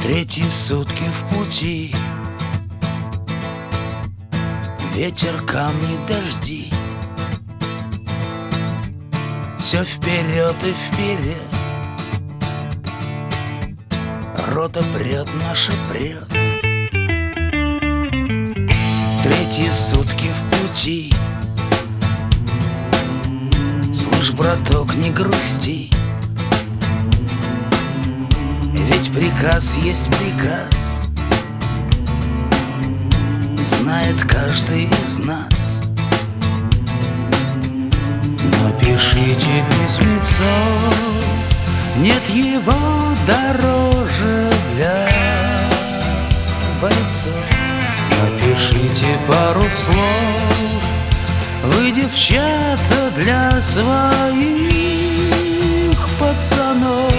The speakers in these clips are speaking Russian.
Третьи сутки в пути, ветер, камни, дожди. Все вперед и вперед, рота прет, наша прет. Третьи сутки в пути, слышь, браток, не грусти, ведь приказ есть приказ, знает каждый из нас. Напишите письмецо, нет его дороже для бойцов. Напишите пару слов, вы, девчата, для своих пацанов.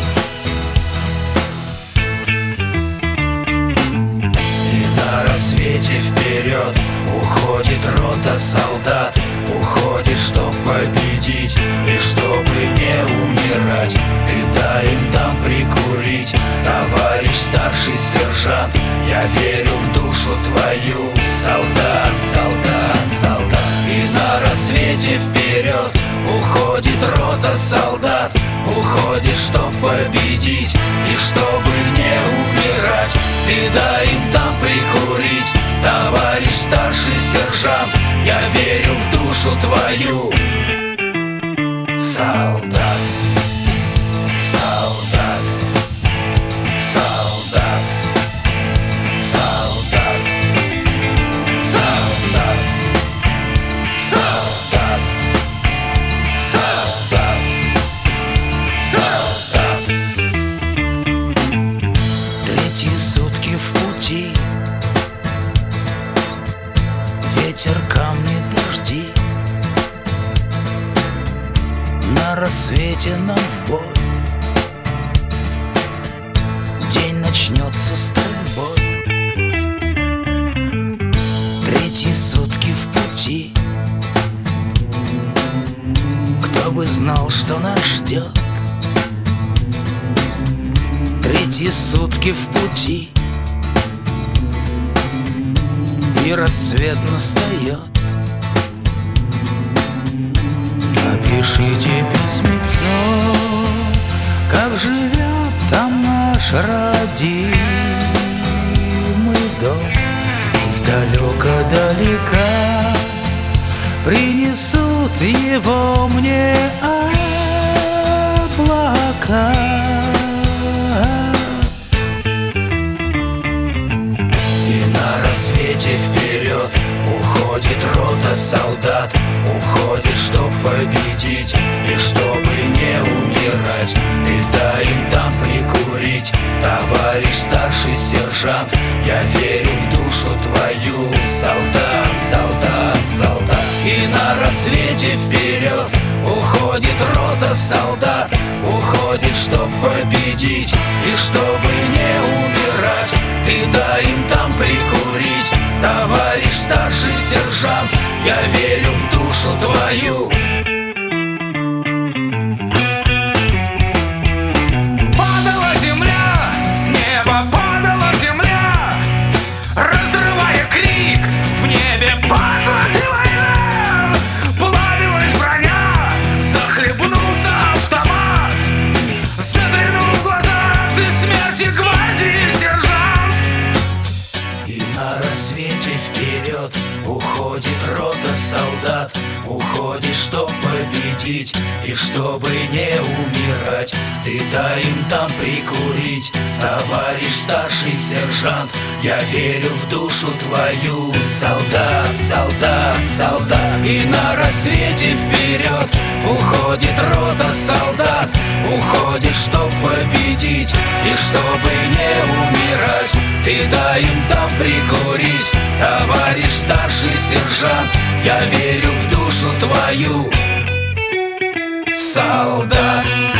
И на рассвете вперед уходит рота солдат, уходит, чтоб победить и чтобы не умирать. Ты дай им там прикурить, товарищ старший сержант. Я верю в душу твою, солдат, солдат, солдат. И на рассвете вперед уходит рота солдат, уходит, чтоб победить и чтобы не умирать. Ты дай им там прикурить, товарищ старший сержант. Я верю в душу твою, солдат, солдат, солдат, солдат, солдат, солдат, солдат, солдат. Третьи сутки в пути, ветер, камни, дожди. На рассвете нам в бой, день начнется стрельбой. Третьи сутки в пути, кто бы знал, что нас ждет. Третьи сутки в пути, и рассвет настает. Напишите письмецо, как живет там наш родимый дом. Издалека-далека принесут его мне облака. И на рассвете вперед уходит рота солдат, уходит, чтоб победить и чтобы не умирать. Ты дай им там прикурить, товарищ старший сержант. Я верю в душу твою, солдат, солдат, солдат. И на рассвете вперед уходит рота солдат, уходит, чтоб победить и чтобы не умирать. Ты дай им там прикурить, товарищ старший сержант. Я верю в душу твою. Падала земля, с неба падала земля, разрывая крик, в небе падла и война. Плавилась броня, захлебнулся автомат, заглянул в глаза ты смерти гвардии сержант. И на рассвете вперед уходит рота солдат, уходит, чтоб победить и чтобы не умирать. Ты дай им там прикурить, товарищ старший сержант. Я верю в душу твою, солдат, солдат, солдат. И на рассвете вперед уходит рота солдат, уходит, чтоб победить и чтобы не умирать. Ты дай им там прикурить, товарищ старший сержант. Я верю в душу твою, солдат.